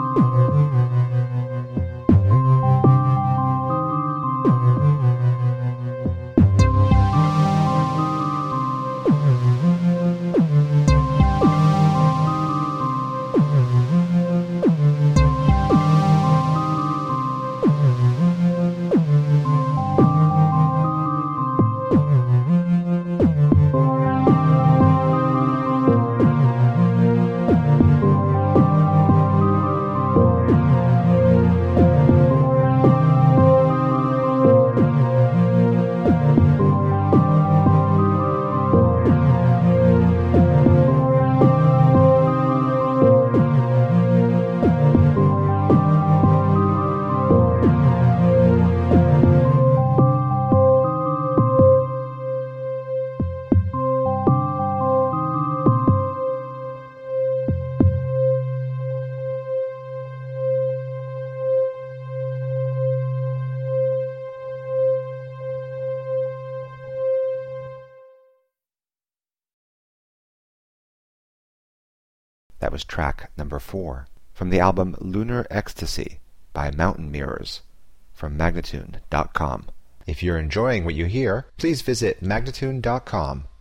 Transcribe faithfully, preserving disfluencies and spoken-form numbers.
That was track number four from the album Lunar Ecstasy by Mountain Mirrors from Magnatune dot com. If you're enjoying what you hear, please visit Magnatune dot com